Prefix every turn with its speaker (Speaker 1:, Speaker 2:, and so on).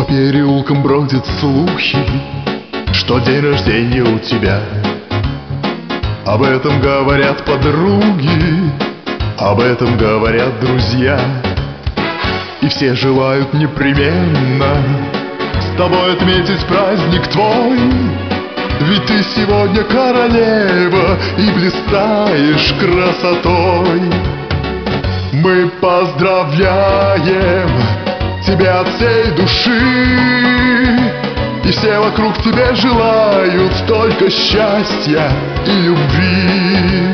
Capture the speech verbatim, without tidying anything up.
Speaker 1: переулкам бродят слухи, что день рождения у тебя. Об этом говорят подруги, об этом говорят друзья. И все желают непременно с тобой отметить праздник твой. Ведь ты сегодня королева и блистаешь красотой. Мы поздравляем тебя от всей души, и все вокруг тебе желают только счастья и любви.